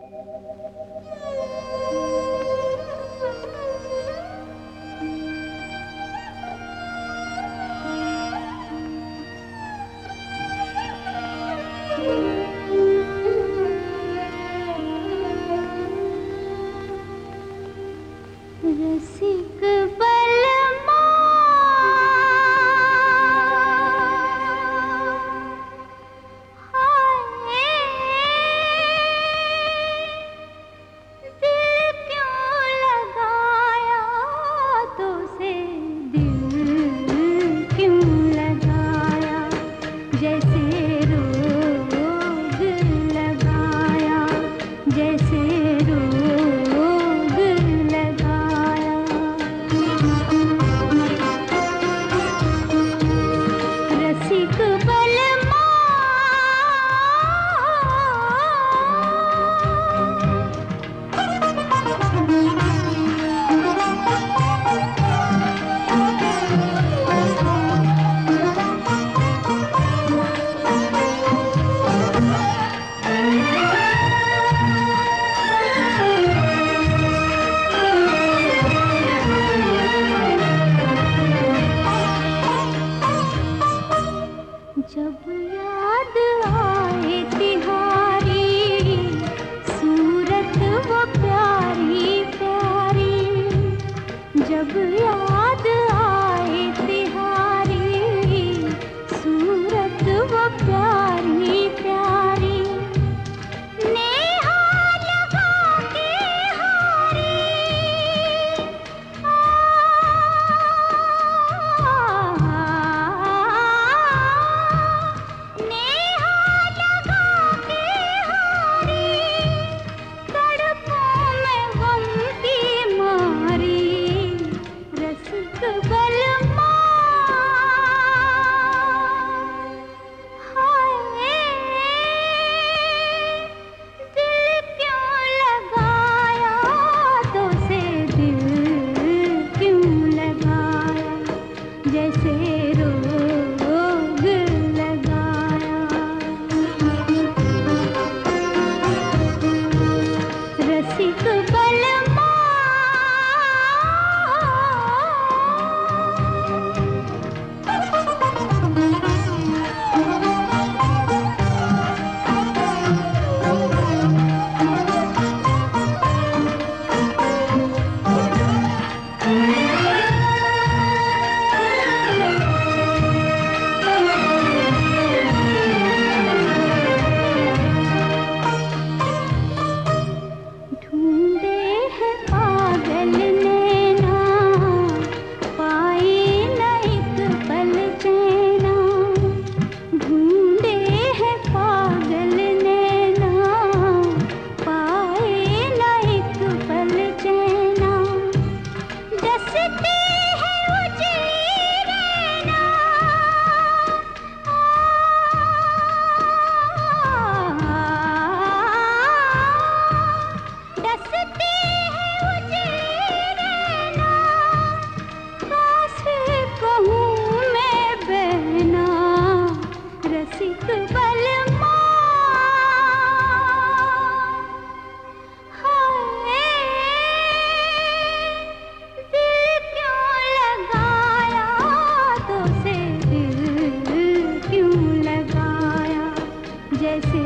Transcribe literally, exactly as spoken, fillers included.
रसिक बलमा हाय दिल क्यों लगाया तो से दिल क्यों लगाया जैसे रोग लगाया जैसे जब याद आए तिहारी सूरत वो प्यारी प्यारी जब याद आए तिहारी सूरत वो प्यारी प्यारी नेहा लगा के हारी जैसे रोग लगाया रसिक बलमा रसिक बलमा हाय दिल क्यों लगाया तो से दिल क्यों लगाया जैसे